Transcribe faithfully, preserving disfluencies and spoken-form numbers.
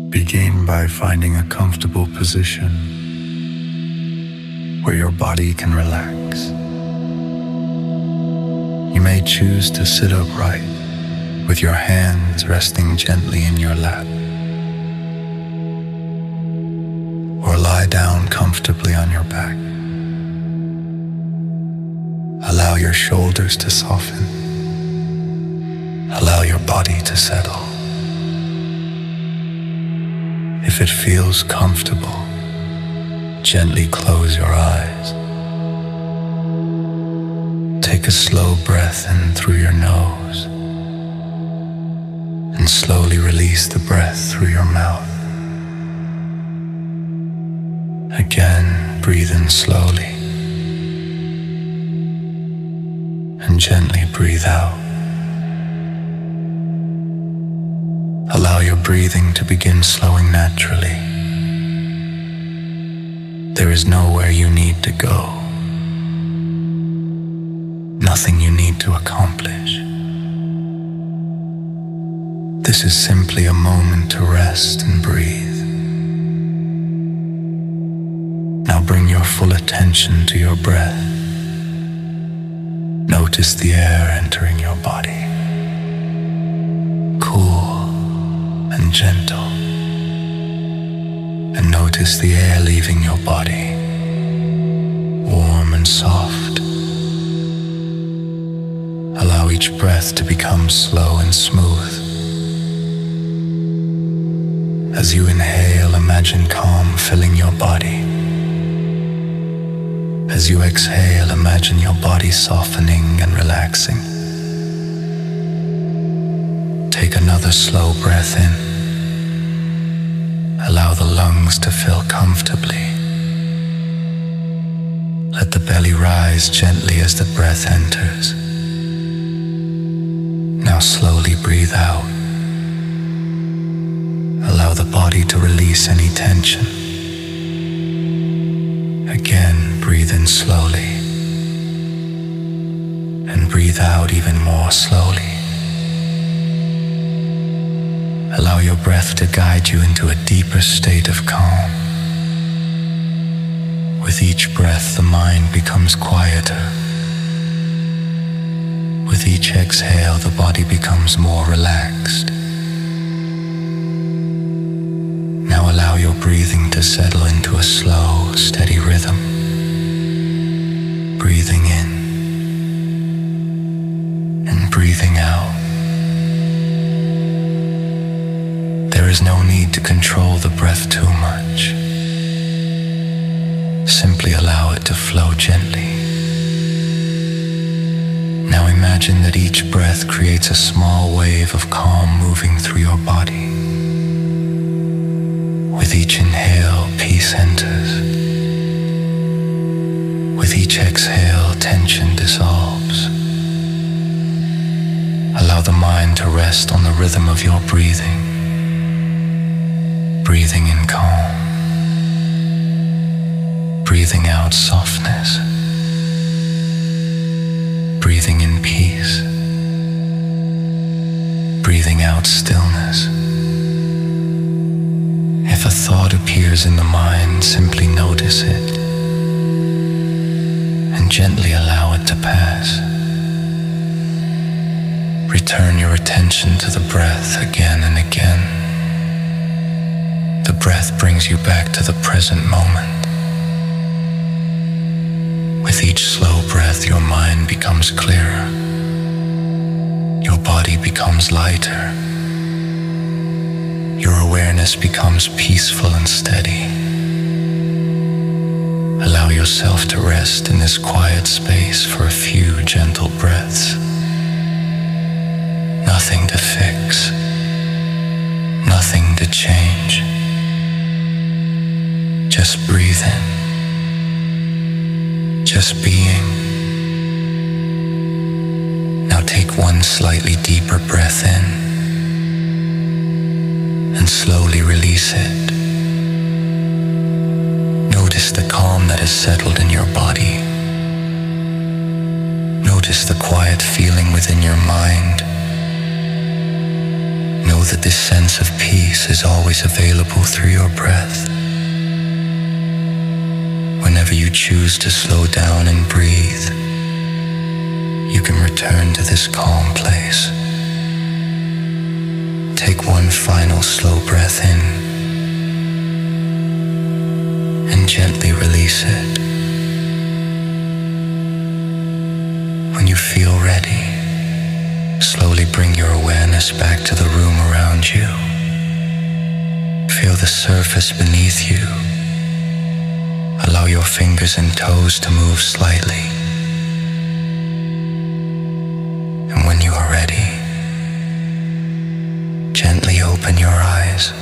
Begin by finding a comfortable position where your body can relax. You may choose to sit upright with your hands resting gently in your lap, or lie down comfortably on your back. Allow your shoulders to soften. Allow your body to settle. If it feels comfortable, gently close your eyes. Take a slow breath in through your nose and slowly release the breath through your mouth. Again, breathe in slowly and gently breathe out. Allow your breathing to begin slowing naturally. There is nowhere you need to go, nothing you need to accomplish. This is simply a moment to rest and breathe. Now bring your full attention to your breath. Notice the air entering your body, cool and gentle, and notice the air leaving your body, warm and soft. Allow each breath to become slow and smooth. As you inhale, imagine calm filling your body. As you exhale, imagine your body softening and relaxing. Take another slow breath in. Allow the lungs to fill comfortably. Let the belly rise gently as the breath enters. Now slowly breathe out. Allow the body to release any tension. Again, breathe in slowly and breathe out even more slowly. Allow your breath to guide you into a deeper state of calm. With each breath, the mind becomes quieter. With each exhale, the body becomes more relaxed. Now allow your breathing to settle into a slow, steady rhythm. Breathing in and breathing out. There is no need to control the breath too much. Simply allow it to flow gently. Now imagine that each breath creates a small wave of calm moving through your body. With each inhale, peace enters. With each exhale, tension dissolves. Allow the mind to rest on the rhythm of your breathing. Breathing in calm. Breathing out softness. Breathing in peace. Breathing out stillness. If a thought appears in the mind, simply notice it and gently allow it to pass. Return your attention to the breath again and again. The breath brings you back to the present moment. With each slow breath, your mind becomes clearer. Your body becomes lighter. Your awareness becomes peaceful and steady. Allow yourself to rest in this quiet space for a few gentle breaths. Nothing to fix, nothing to change. Just breathe in, just being. Now take one slightly deeper breath in and slowly release it. Notice the calm that has settled in your body. Notice the quiet feeling within your mind. Know that this sense of peace peace is always available through your breath. Whenever you choose to slow down and breathe, you can return to this calm place. Take one final slow breath in and gently release it. When you feel ready, slowly bring your awareness back to the room around you. Feel the surface beneath you. Allow your fingers and toes to move slightly. And when you are ready, gently open your eyes.